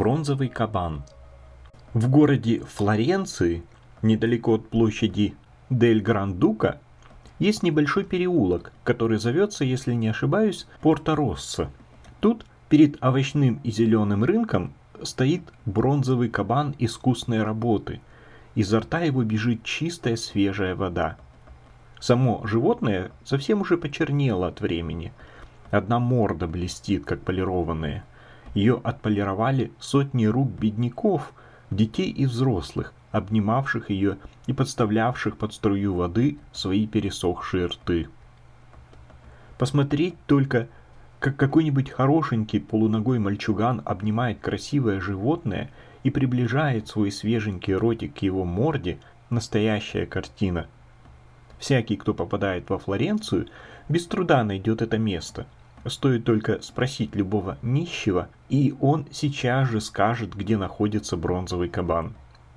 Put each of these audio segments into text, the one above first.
Бронзовый кабан. В городе Флоренции, недалеко от площади Дель Гран-Дука, есть небольшой переулок, который зовется, если не ошибаюсь, Порто-Россо. Тут перед овощным и зеленым рынком стоит бронзовый кабан искусной работы. Изо рта его бежит чистая свежая вода. Само животное совсем уже почернело от времени. Одна морда блестит, как полированная. Ее отполировали сотни рук бедняков, детей и взрослых, обнимавших ее и подставлявших под струю воды свои пересохшие рты. Посмотреть только, как какой-нибудь хорошенький полуногой мальчуган обнимает красивое животное и приближает свой свеженький ротик к его морде, настоящая картина. Всякий, кто попадает во Флоренцию, без труда найдет это место. Стоит только спросить любого нищего, и он сейчас же скажет, где находится бронзовый кабан.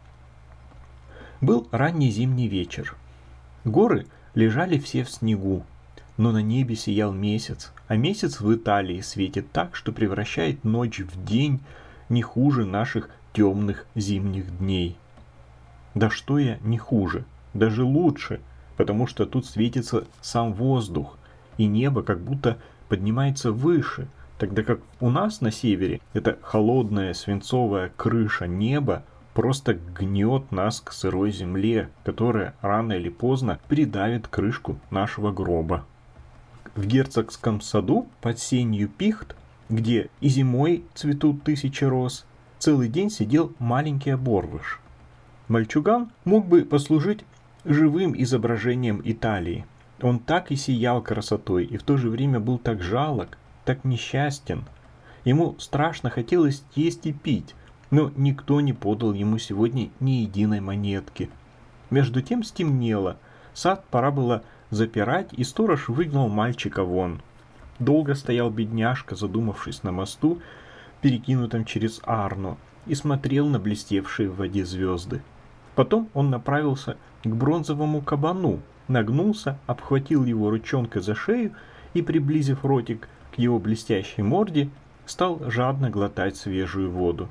Был ранний зимний вечер. Горы лежали все в снегу, но на небе сиял месяц, а месяц в Италии светит так, что превращает ночь в день не хуже наших темных зимних дней. Да что я не хуже, даже лучше, потому что тут светится сам воздух, и небо как будто поднимается выше, тогда как у нас на севере эта холодная свинцовая крыша неба просто гнет нас к сырой земле, которая рано или поздно придавит крышку нашего гроба. В герцогском саду под сенью пихт, где и зимой цветут тысячи роз, целый день сидел маленький оборвыш. Мальчуган мог бы послужить живым изображением Италии. Он так и сиял красотой, и в то же время был так жалок, так несчастен. Ему страшно хотелось есть и пить, но никто не подал ему сегодня ни единой монетки. Между тем стемнело, сад пора было запирать, и сторож выгнал мальчика вон. Долго стоял бедняжка, задумавшись на мосту, перекинутом через Арно, и смотрел на блестевшие в воде звезды. Потом он направился к бронзовому кабану, нагнулся, обхватил его ручонкой за шею и, приблизив ротик к его блестящей морде, стал жадно глотать свежую воду.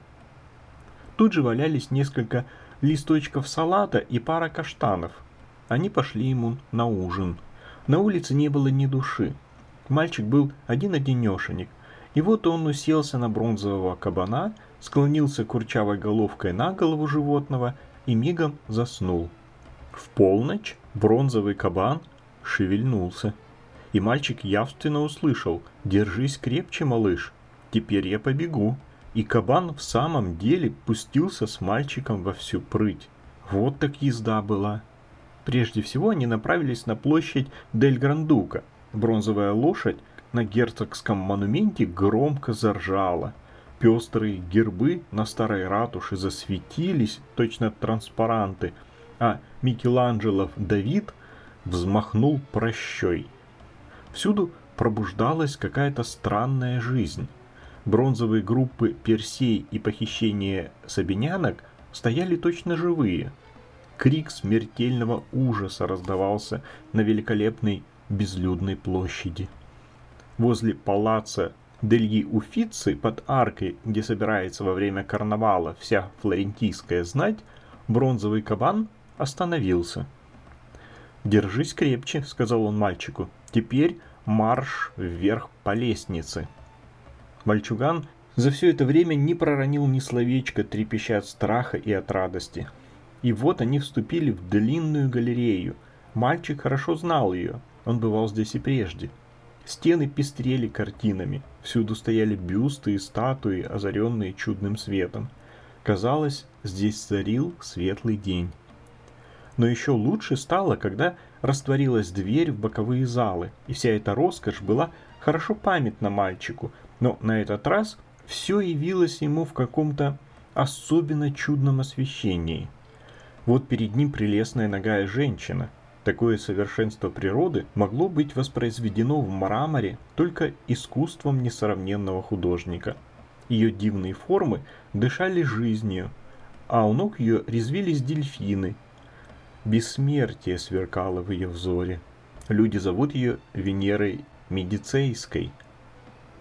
Тут же валялись несколько листочков салата и пара каштанов. Они пошли ему на ужин. На улице не было ни души. Мальчик был один-одинешенек, и вот он уселся на бронзового кабана, склонился курчавой головкой на голову животного и мигом заснул. В полночь бронзовый кабан шевельнулся, и мальчик явственно услышал: «Держись крепче, малыш, теперь я побегу». И кабан в самом деле пустился с мальчиком во всю прыть. Вот так езда была. Прежде всего они направились на площадь Дель Гран-Дука. Бронзовая лошадь на герцогском монументе громко заржала. Пестрые гербы на старой ратуше засветились, точно транспаранты, а Микеланджелов Давид взмахнул прощой. Всюду пробуждалась какая-то странная жизнь. Бронзовые группы Персей и похищение сабинянок стояли точно живые. Крик смертельного ужаса раздавался на великолепной безлюдной площади. Возле палаца Дельи Уффици под аркой, где собирается во время карнавала вся флорентийская знать, бронзовый кабан остановился. «Держись крепче», — сказал он мальчику. «Теперь марш вверх по лестнице». Мальчуган за все это время не проронил ни словечка, трепеща от страха и от радости. И вот они вступили в длинную галерею. Мальчик хорошо знал ее, он бывал здесь и прежде. Стены пестрели картинами, всюду стояли бюсты и статуи, озаренные чудным светом. Казалось, здесь царил светлый день. Но еще лучше стало, когда растворилась дверь в боковые залы, и вся эта роскошь была хорошо памятна мальчику, но на этот раз все явилось ему в каком-то особенно чудном освещении. Вот перед ним прелестная нагая женщина. Такое совершенство природы могло быть воспроизведено в мраморе только искусством несравненного художника. Ее дивные формы дышали жизнью, а у ног ее резвились дельфины. Бессмертие сверкало в ее взоре. Люди зовут ее Венерой Медицейской.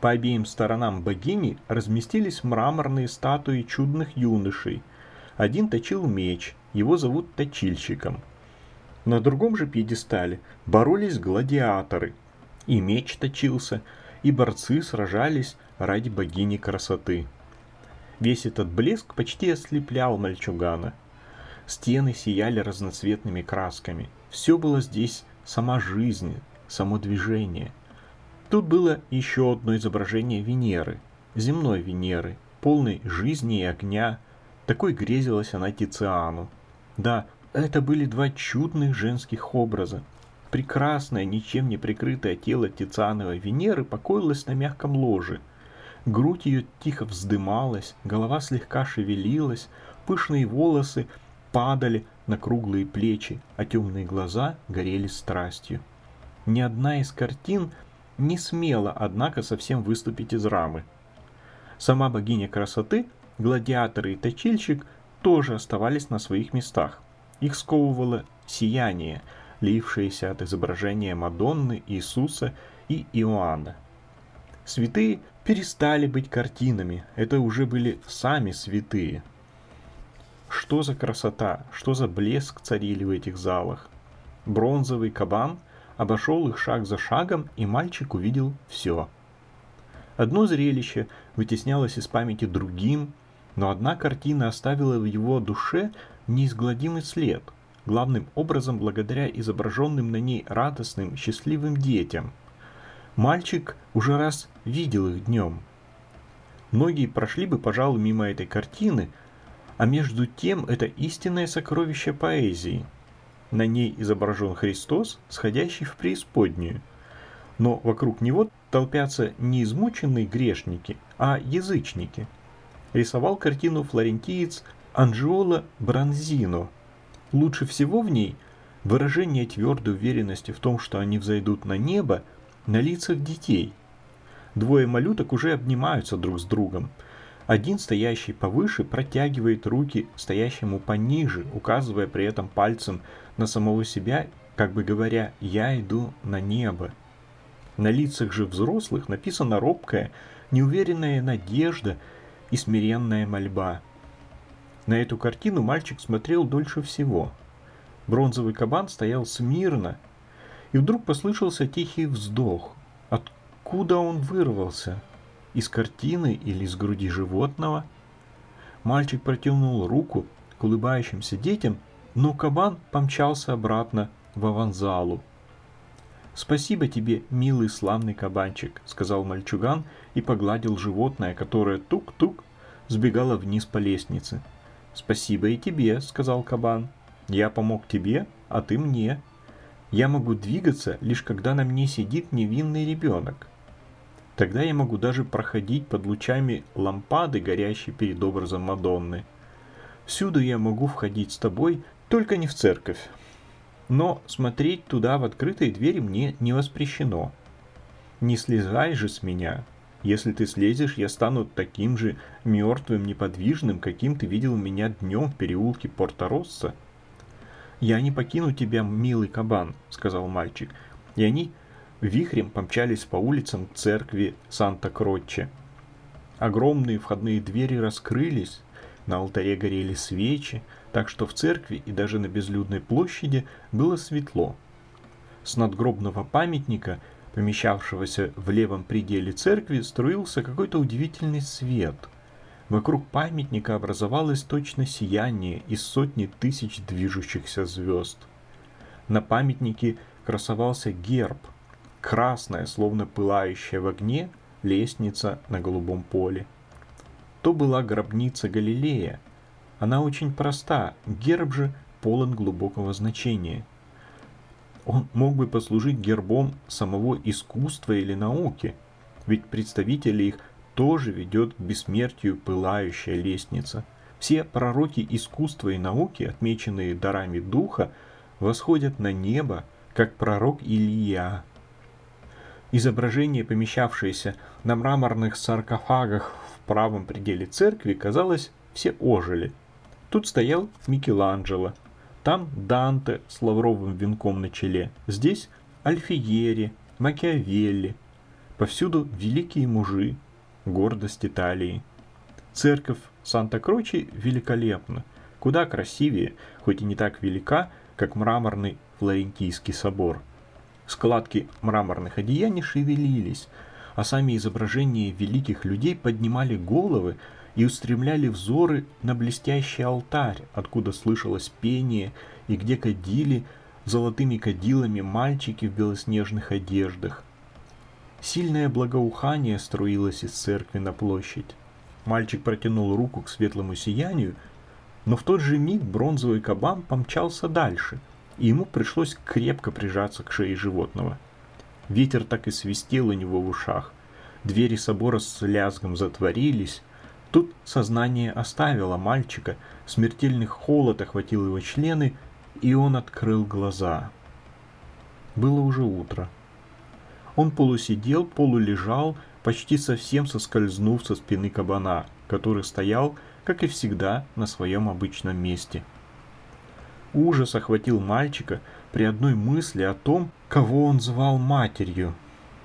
По обеим сторонам богини разместились мраморные статуи чудных юношей. Один точил меч, его зовут точильщиком. На другом же пьедестале боролись гладиаторы. И меч точился, и борцы сражались ради богини красоты. Весь этот блеск почти ослеплял мальчугана. Стены сияли разноцветными красками. Все было здесь сама жизнь, само движение. Тут было еще одно изображение Венеры, земной Венеры, полной жизни и огня. Такой грезилась она Тициану. Да, это были два чудных женских образа. Прекрасное, ничем не прикрытое тело Тициановой Венеры покоилось на мягком ложе. Грудь ее тихо вздымалась, голова слегка шевелилась, пышные волосы падали на круглые плечи, а темные глаза горели страстью. Ни одна из картин не смела, однако, совсем выступить из рамы. Сама богиня красоты, гладиаторы и точильщик тоже оставались на своих местах. Их сковывало сияние, лившееся от изображения Мадонны, Иисуса и Иоанна. Святые перестали быть картинами, это уже были сами святые. Что за красота, что за блеск царили в этих залах. Бронзовый кабан обошел их шаг за шагом, и мальчик увидел все. Одно зрелище вытеснялось из памяти другим, но одна картина оставила в его душе неизгладимый след, главным образом благодаря изображенным на ней радостным, счастливым детям. Мальчик уже раз видел их днем. Многие прошли бы, пожалуй, мимо этой картины, а между тем это истинное сокровище поэзии. На ней изображен Христос, сходящий в преисподнюю. Но вокруг него толпятся не измученные грешники, а язычники. Рисовал картину флорентиец Анджиоло Бронзино. Лучше всего в ней выражение твердой уверенности в том, что они взойдут на небо, на лицах детей. Двое малюток уже обнимаются друг с другом. Один, стоящий повыше, протягивает руки стоящему пониже, указывая при этом пальцем на самого себя, как бы говоря: «Я иду на небо». На лицах же взрослых написана робкая, неуверенная надежда и смиренная мольба. На эту картину мальчик смотрел дольше всего. Бронзовый кабан стоял смирно, и вдруг послышался тихий вздох. Откуда он вырвался? Из картины или из груди животного? Мальчик протянул руку к улыбающимся детям, но кабан помчался обратно в аванзалу. «Спасибо тебе, милый славный кабанчик», — сказал мальчуган и погладил животное, которое тук-тук сбегало вниз по лестнице. «Спасибо и тебе», — сказал кабан. «Я помог тебе, а ты мне. Я могу двигаться, лишь когда на мне сидит невинный ребенок. Тогда я могу даже проходить под лучами лампады, горящей перед образом Мадонны. Всюду я могу входить с тобой, только не в церковь. Но смотреть туда в открытые двери мне не воспрещено. Не слезай же с меня. Если ты слезешь, я стану таким же мертвым, неподвижным, каким ты видел меня днем в переулке Порто-Россо». «Я не покину тебя, милый кабан», — сказал мальчик, и они вихрем помчались по улицам церкви Санта-Крочче. Огромные входные двери раскрылись, на алтаре горели свечи, так что в церкви и даже на безлюдной площади было светло. С надгробного памятника, помещавшегося в левом пределе церкви, струился какой-то удивительный свет. Вокруг памятника образовалось точно сияние из сотни тысяч движущихся звезд. На памятнике красовался герб, красная, словно пылающая в огне, лестница на голубом поле. То была гробница Галилея. Она очень проста, герб же полон глубокого значения. Он мог бы послужить гербом самого искусства или науки, ведь представители их тоже ведет к бессмертию пылающая лестница. Все пророки искусства и науки, отмеченные дарами духа, восходят на небо, как пророк Илия. Изображения, помещавшиеся на мраморных саркофагах в правом пределе церкви, казалось, все ожили. Тут стоял Микеланджело, там Данте с лавровым венком на челе, здесь Альфиери, Макиавелли. Повсюду великие мужи, гордость Италии. Церковь Санта-Кроче великолепна, куда красивее, хоть и не так велика, как мраморный Флорентийский собор. Складки мраморных одеяний шевелились, а сами изображения великих людей поднимали головы и устремляли взоры на блестящий алтарь, откуда слышалось пение и где кадили золотыми кадилами мальчики в белоснежных одеждах. Сильное благоухание струилось из церкви на площадь. Мальчик протянул руку к светлому сиянию, но в тот же миг бронзовый кабан помчался дальше, и ему пришлось крепко прижаться к шее животного. Ветер так и свистел у него в ушах. Двери собора с лязгом затворились. Тут сознание оставило мальчика, смертельный холод охватил его члены, и он открыл глаза. Было уже утро. Он полусидел, полулежал, почти совсем соскользнув со спины кабана, который стоял, как и всегда, на своем обычном месте. Ужас охватил мальчика при одной мысли о том, кого он звал матерью.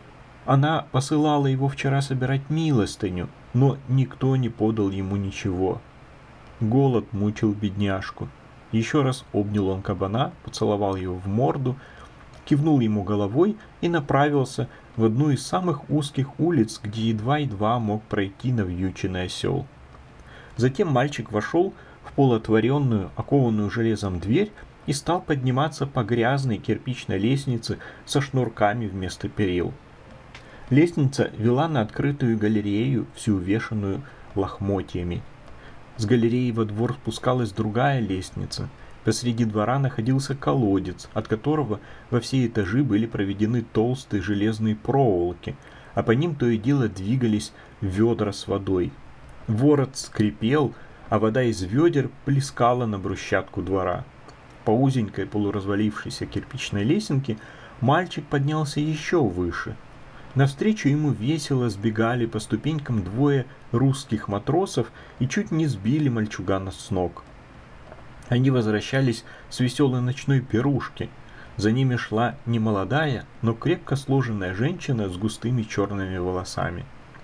Она посылала его вчера собирать милостыню, но никто не подал ему ничего. Голод мучил бедняжку. Еще раз обнял он кабана, поцеловал его в морду, кивнул ему головой и направился в одну из самых узких улиц, где едва-едва мог пройти навьюченный осел. Затем мальчик вошел в полуотворенную, окованную железом дверь и стал подниматься по грязной кирпичной лестнице со шнурками вместо перил. Лестница вела на открытую галерею, всю увешанную лохмотьями. С галереи во двор спускалась другая лестница. Посреди двора находился колодец, от которого во все этажи были проведены толстые железные проволоки, а по ним то и дело двигались ведра с водой. Ворот скрипел, а вода из ведер плескала на брусчатку двора. По узенькой полуразвалившейся кирпичной лесенке мальчик поднялся еще выше. Навстречу ему весело сбегали по ступенькам двое русских матросов и чуть не сбили мальчугана с ног. Они возвращались с веселой ночной пирушки. За ними шла немолодая, но крепко сложенная женщина с густыми черными волосами.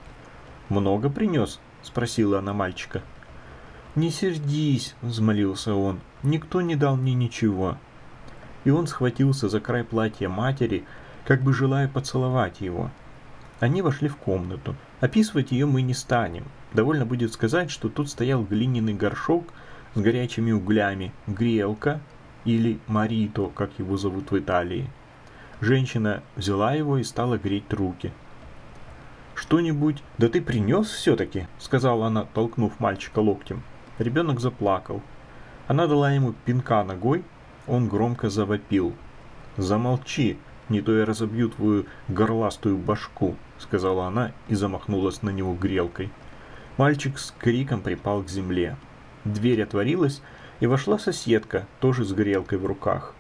«Много принес?» — спросила она мальчика. «Не сердись», — взмолился он, — «никто не дал мне ничего». И он схватился за край платья матери, как бы желая поцеловать его. Они вошли в комнату. Описывать ее мы не станем. Довольно будет сказать, что тут стоял глиняный горшок с горячими углями, грелка или марито, как его зовут в Италии. Женщина взяла его и стала греть руки. «Что-нибудь, да ты принес все-таки», — сказала она, толкнув мальчика локтем. Ребенок заплакал. Она дала ему пинка ногой, он громко завопил. «Замолчи, не то я разобью твою горластую башку», — сказала она и замахнулась на него грелкой. Мальчик с криком припал к земле. Дверь отворилась, и вошла соседка, тоже с грелкой в руках.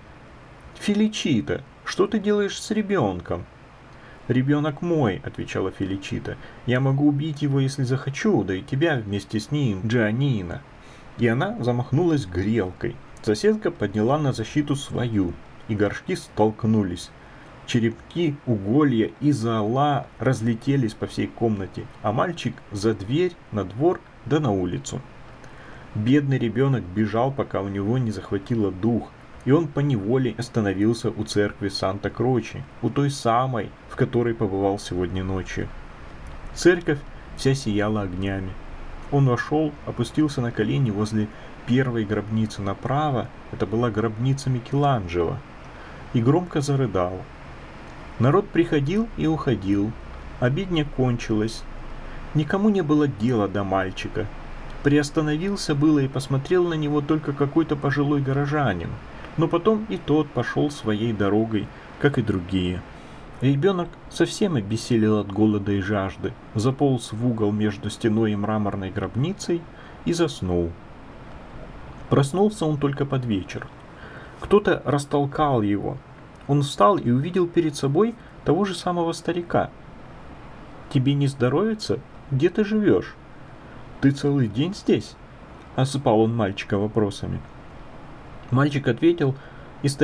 «Феличита, что ты делаешь с ребенком?» «Ребенок мой», — отвечала Феличита. «Я могу убить его, если захочу, да и тебя вместе с ним, Джианина». И она замахнулась грелкой. Соседка подняла на защиту свою, и горшки столкнулись. Черепки, уголья и зола разлетелись по всей комнате, а мальчик за дверь, на двор да на улицу. Бедный ребенок бежал, пока у него не захватило дух, и он поневоле остановился у церкви Санта-Кроче, у той самой, в которой побывал сегодня ночью. Церковь вся сияла огнями. Он вошел, опустился на колени возле первой гробницы направо, это была гробница Микеланджело, и громко зарыдал. Народ приходил и уходил, обедня кончилась. Никому не было дела до мальчика. Приостановился было и посмотрел на него только какой-то пожилой горожанин, но потом и тот пошел своей дорогой, как и другие. Ребенок совсем обессилел от голода и жажды, заполз в угол между стеной и мраморной гробницей и заснул. Проснулся он только под вечер. Кто-то растолкал его. Он встал и увидел перед собой того же самого старика. «Тебе не здоровится? Где ты живешь? Ты целый день здесь?» — осыпал он мальчика вопросами. Мальчик ответил, и старик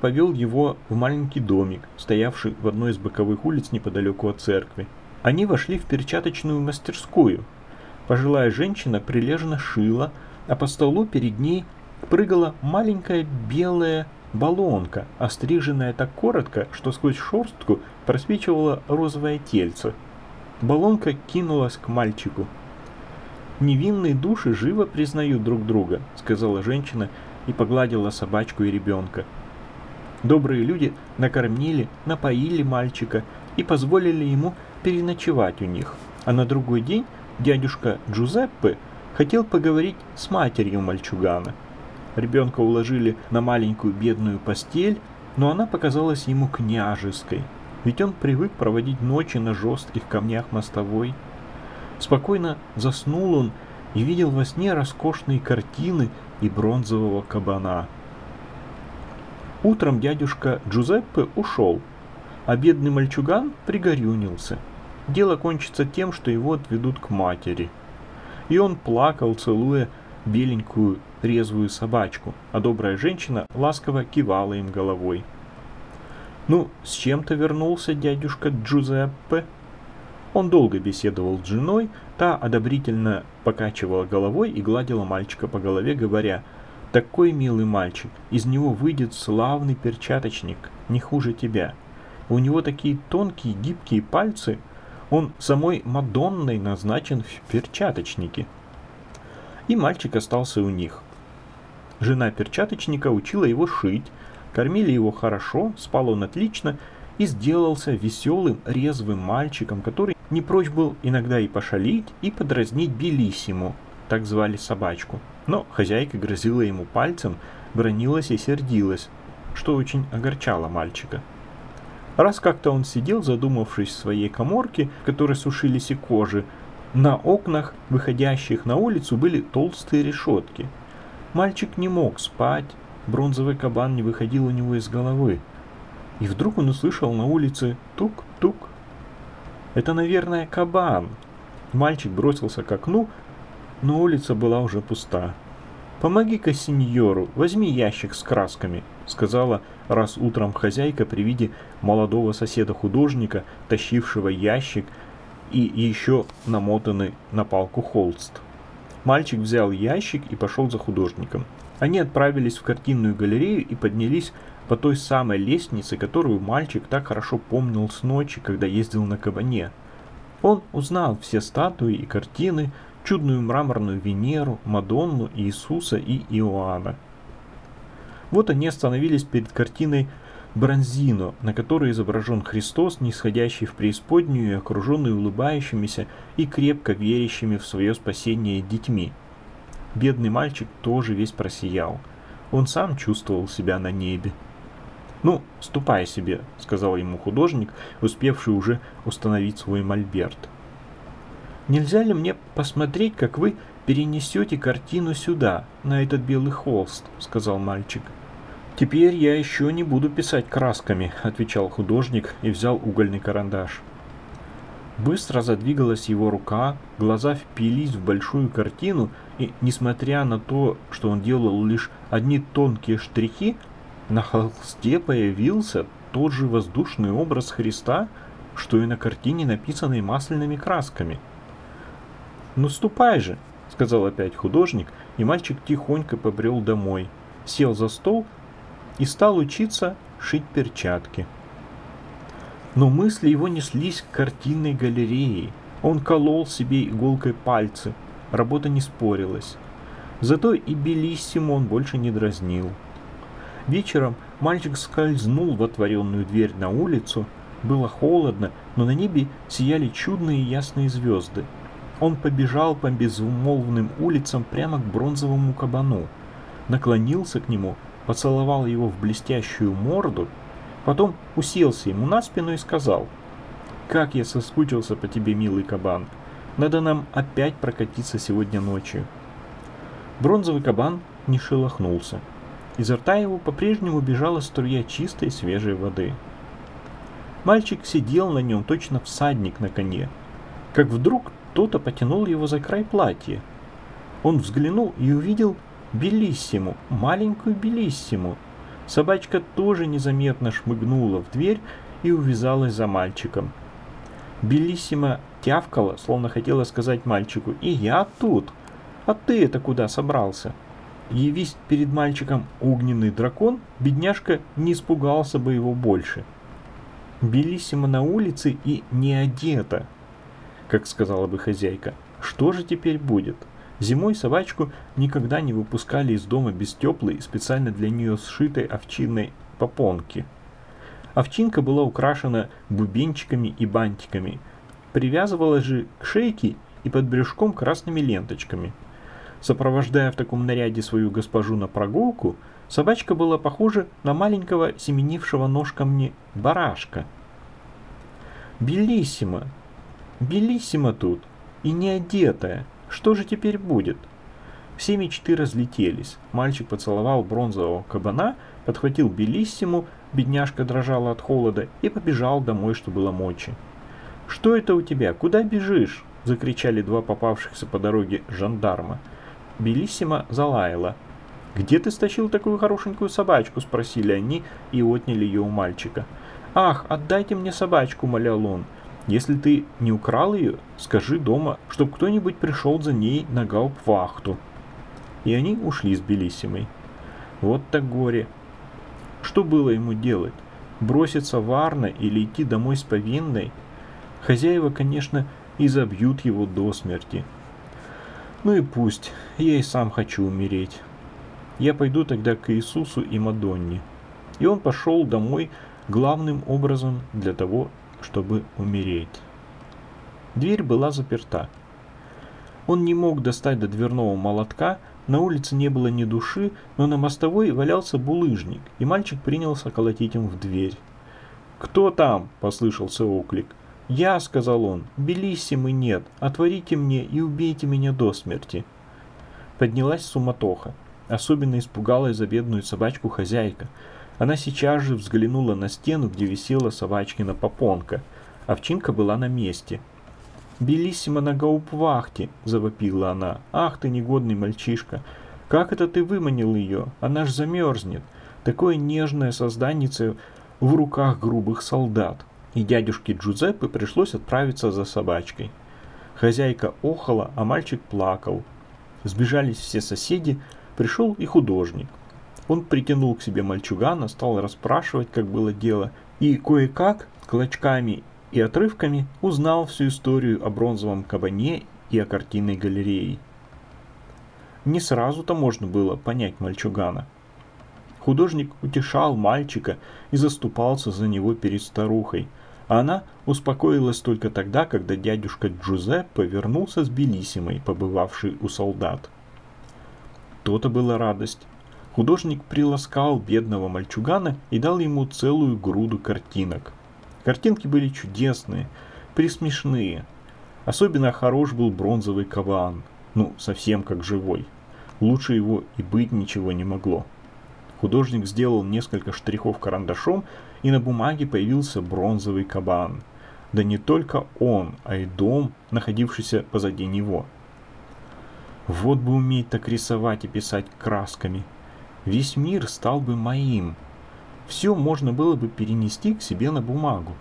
повел его в маленький домик, стоявший в одной из боковых улиц неподалеку от церкви. Они вошли в перчаточную мастерскую. Пожилая женщина прилежно шила, а по столу перед ней прыгала маленькая белая баллонка, остриженная так коротко, что сквозь шерстку просвечивало розовое тельце. Баллонка кинулась к мальчику. «Невинные души живо признают друг друга», — сказала женщина и погладила собачку и ребенка. Добрые люди накормили, напоили мальчика и позволили ему переночевать у них. А на другой день дядюшка Джузеппе хотел поговорить с матерью мальчугана. Ребенка уложили на маленькую бедную постель, но она показалась ему княжеской, ведь он привык проводить ночи на жестких камнях мостовой. Спокойно заснул он и видел во сне роскошные картины и бронзового кабана. Утром дядюшка Джузеппе ушел, а бедный мальчуган пригорюнился. Дело кончится тем, что его отведут к матери. И он плакал, целуя беленькую резвую собачку, а добрая женщина ласково кивала им головой. «Ну, с чем-то вернулся дядюшка Джузеппе?» Он долго беседовал с женой, та одобрительно покачивала головой и гладила мальчика по голове, говоря: «Такой милый мальчик, из него выйдет славный перчаточник, не хуже тебя. У него такие тонкие гибкие пальцы, он самой Мадонной назначен в перчаточнике». И мальчик остался у них. Жена перчаточника учила его шить, кормили его хорошо, спал он отлично и сделался веселым, резвым мальчиком, который не прочь был иногда и пошалить, и подразнить Белиссиму, так звали собачку. Но хозяйка грозила ему пальцем, бранилась и сердилась, что очень огорчало мальчика. Раз как-то он сидел, задумавшись в своей каморке, в которой сушились и кожи, на окнах, выходящих на улицу, были толстые решетки. Мальчик не мог спать, бронзовый кабан не выходил у него из головы. И вдруг он услышал на улице тук-тук. Это, наверное, кабан. Мальчик бросился к окну, но улица была уже пуста. «Помоги-ка сеньору, возьми ящик с красками», — сказала раз утром хозяйка при виде молодого соседа-художника, тащившего ящик и еще намотанный на палку холст. Мальчик взял ящик и пошел за художником. Они отправились в картинную галерею и поднялись по той самой лестнице, которую мальчик так хорошо помнил с ночи, когда ездил на кабане. Он узнал все статуи и картины, чудную мраморную Венеру, Мадонну, Иисуса и Иоанна. Вот они остановились перед картиной Бронзино, на которой изображен Христос, нисходящий в преисподнюю и окруженный улыбающимися и крепко верящими в свое спасение детьми. Бедный мальчик тоже весь просиял. Он сам чувствовал себя на небе. «Ну, ступай себе», — сказал ему художник, успевший уже установить свой мольберт. «Нельзя ли мне посмотреть, как вы перенесете картину сюда, на этот белый холст?» — сказал мальчик. «Теперь я еще не буду писать красками», — отвечал художник и взял угольный карандаш. Быстро задвигалась его рука, глаза впились в большую картину, и, несмотря на то, что он делал лишь одни тонкие штрихи, на холсте появился тот же воздушный образ Христа, что и на картине, написанной масляными красками. «Ну ступай же», — сказал опять художник, и мальчик тихонько побрел домой, сел за стол и стал учиться шить перчатки. Но мысли его неслись к картинной галерее. Он колол себе иголкой пальцы, работа не спорилась. Зато и Белиссиму он больше не дразнил. Вечером мальчик скользнул в отворенную дверь на улицу. Было холодно, но на небе сияли чудные ясные звезды. Он побежал по безмолвным улицам прямо к бронзовому кабану, наклонился к нему, поцеловал его в блестящую морду, потом уселся ему на спину и сказал: «Как я соскучился по тебе, милый кабан! Надо нам опять прокатиться сегодня ночью». Бронзовый кабан не шелохнулся. Изо рта его по-прежнему бежала струя чистой свежей воды. Мальчик сидел на нем, точно всадник на коне, как вдруг кто-то потянул его за край платья. Он взглянул и увидел Белиссиму, маленькую Белиссиму. Собачка тоже незаметно шмыгнула в дверь и увязалась за мальчиком. Белиссима тявкала, словно хотела сказать мальчику: «И я тут! А ты это куда собрался?» Явись перед мальчиком огненный дракон, бедняжка не испугался бы его больше. Белиссима на улице и не одета, как сказала бы хозяйка. Что же теперь будет? Зимой собачку никогда не выпускали из дома без теплой, специально для нее сшитой овчинной попонки. Овчинка была украшена бубенчиками и бантиками, привязывалась же к шейке и под брюшком красными ленточками. Сопровождая в таком наряде свою госпожу на прогулку, собачка была похожа на маленького семенившего ножками барашка. «Белиссима! Белиссима тут! И не одетая! Что же теперь будет?» Все мечты разлетелись. Мальчик поцеловал бронзового кабана, подхватил Белиссиму, бедняжка дрожала от холода, и побежал домой, что было мочи. «Что это у тебя? Куда бежишь?» — закричали два попавшихся по дороге жандарма. Белиссима залаяла. «Где ты стащил такую хорошенькую собачку?» — спросили они и отняли ее у мальчика. «Ах, отдайте мне собачку!» — молял он. «Если ты не украл ее, скажи дома, чтоб кто-нибудь пришел за ней на гауптвахту». И они ушли с Белиссимой. Вот так горе. Что было ему делать? Броситься в Арно или идти домой с повинной? Хозяева, конечно, изобьют его до смерти. Ну и пусть, я и сам хочу умереть. Я пойду тогда к Иисусу и Мадонне. И он пошел домой главным образом для того, чтобы умереть. Дверь была заперта. Он не мог достать до дверного молотка, на улице не было ни души, но на мостовой валялся булыжник, и мальчик принялся колотить им в дверь. «Кто там?» – послышался оклик. «Я», — сказал он, — «Белиссимы нет, отворите мне и убейте меня до смерти». Поднялась суматоха. Особенно испугалась за бедную собачку хозяйка. Она сейчас же взглянула на стену, где висела собачкина попонка. Овчинка была на месте. «Белиссима на гауптвахте!» — завопила она. «Ах ты, негодный мальчишка! Как это ты выманил ее? Она ж замерзнет! Такое нежное созданице в руках грубых солдат!» И дядюшке Джузеппе пришлось отправиться за собачкой. Хозяйка охала, а мальчик плакал. Сбежались все соседи, пришел и художник. Он притянул к себе мальчугана, стал расспрашивать, как было дело, и кое-как, клочками и отрывками, узнал всю историю о бронзовом кабане и о картинной галерее. Не сразу-то можно было понять мальчугана. Художник утешал мальчика и заступался за него перед старухой, а она успокоилась только тогда, когда дядюшка Джузеппе вернулся с Белиссимой, побывавшей у солдат. То-то была радость. Художник приласкал бедного мальчугана и дал ему целую груду картинок. Картинки были чудесные, присмешные. Особенно хорош был бронзовый кабан, совсем как живой. Лучше его и быть ничего не могло. Художник сделал несколько штрихов карандашом, и на бумаге появился бронзовый кабан. Да не только он, а и дом, находившийся позади него. Вот бы уметь так рисовать и писать красками. Весь мир стал бы моим. Все можно было бы перенести к себе на бумагу.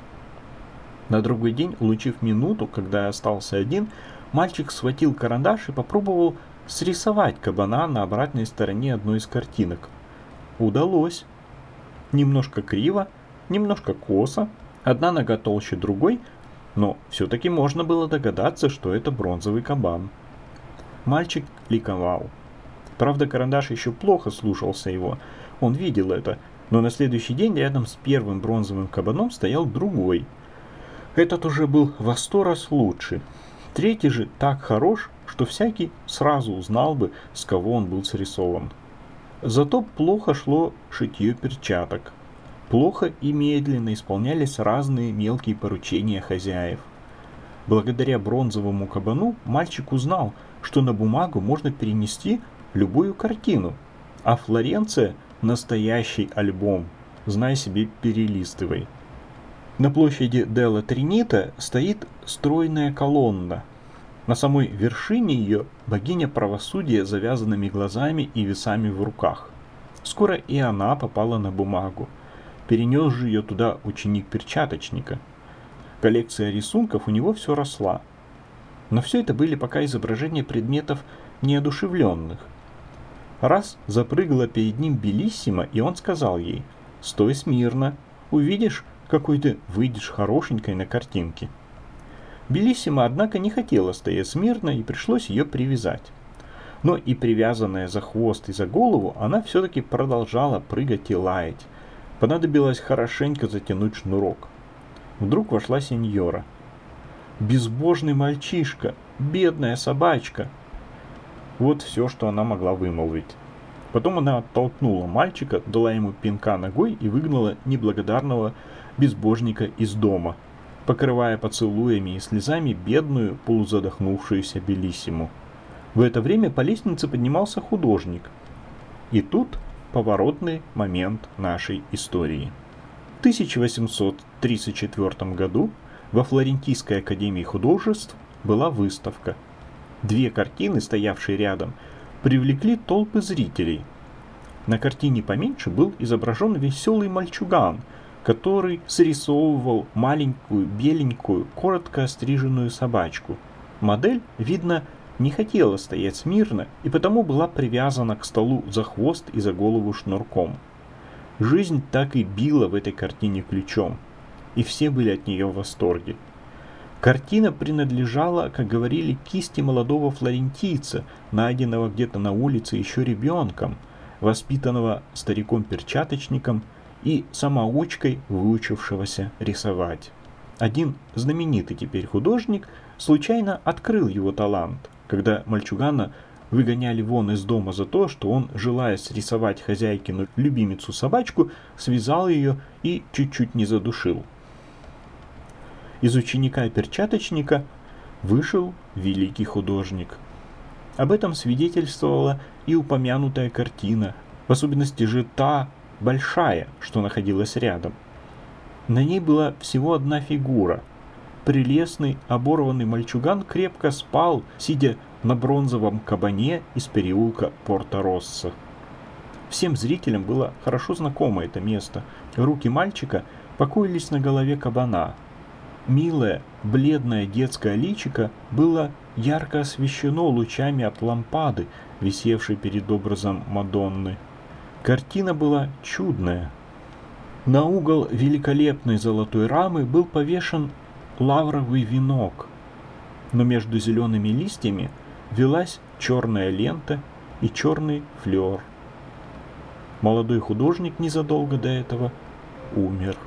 На другой день, улучив минуту, когда я остался один, мальчик схватил карандаш и попробовал срисовать кабана на обратной стороне одной из картинок. Удалось. Немножко криво, немножко косо, одна нога толще другой, но все-таки можно было догадаться, что это бронзовый кабан. Мальчик ликовал. Правда, карандаш еще плохо слушался его, он видел это, но на следующий день рядом с первым бронзовым кабаном стоял другой. Этот уже был во 100 раз лучше. Третий же так хорош, что всякий сразу узнал бы, с кого он был срисован. Зато плохо шло шитье перчаток. Плохо и медленно исполнялись разные мелкие поручения хозяев. Благодаря бронзовому кабану мальчик узнал, что на бумагу можно перенести любую картину, а Флоренция – настоящий альбом, знай себе, перелистывай. На площади Делла Тринита стоит стройная колонна. На самой вершине ее богиня правосудия с завязанными глазами и весами в руках. Скоро и она попала на бумагу. Перенес же ее туда ученик перчаточника. Коллекция рисунков у него все росла. Но все это были пока изображения предметов неодушевленных. Раз запрыгала перед ним Белиссима, и он сказал ей: «Стой смирно, увидишь, какой ты выйдешь хорошенькой на картинке». Белиссима, однако, не хотела стоять смирно, и пришлось ее привязать. Но и привязанная за хвост и за голову, она все-таки продолжала прыгать и лаять. Понадобилось хорошенько затянуть шнурок. Вдруг вошла сеньора. «Безбожный мальчишка! Бедная собачка!» Вот все, что она могла вымолвить. Потом она оттолкнула мальчика, дала ему пинка ногой и выгнала неблагодарного безбожника из дома, покрывая поцелуями и слезами бедную, полузадохнувшуюся Белиссиму. В это время по лестнице поднимался художник. И тут поворотный момент нашей истории. В 1834 году во Флорентийской академии художеств была выставка. Две картины, стоявшие рядом, привлекли толпы зрителей. На картине поменьше был изображен веселый мальчуган, который срисовывал маленькую, беленькую, коротко остриженную собачку. Модель, видно, не хотела стоять смирно и потому была привязана к столу за хвост и за голову шнурком. Жизнь так и била в этой картине ключом, и все были от нее в восторге. Картина принадлежала, как говорили, кисти молодого флорентийца, найденного где-то на улице еще ребенком, воспитанного стариком-перчаточником и самоучкой, выучившегося рисовать. Один знаменитый теперь художник случайно открыл его талант, когда мальчугана выгоняли вон из дома за то, что он, желая срисовать хозяйкину любимицу собачку, связал ее и чуть-чуть не задушил. Из ученика-перчаточника вышел великий художник. Об этом свидетельствовала и упомянутая картина, в особенности же та большая, что находилась рядом. На ней была всего одна фигура. Прелестный оборванный мальчуган крепко спал, сидя на бронзовом кабане из переулка Порто-Россо. Всем зрителям было хорошо знакомо это место. Руки мальчика покоились на голове кабана. Милое, бледное детское личико было ярко освещено лучами от лампады, висевшей перед образом Мадонны. Картина была чудная. На угол великолепной золотой рамы был повешен лавровый венок, но между зелеными листьями велась черная лента и черный флер. Молодой художник незадолго до этого умер.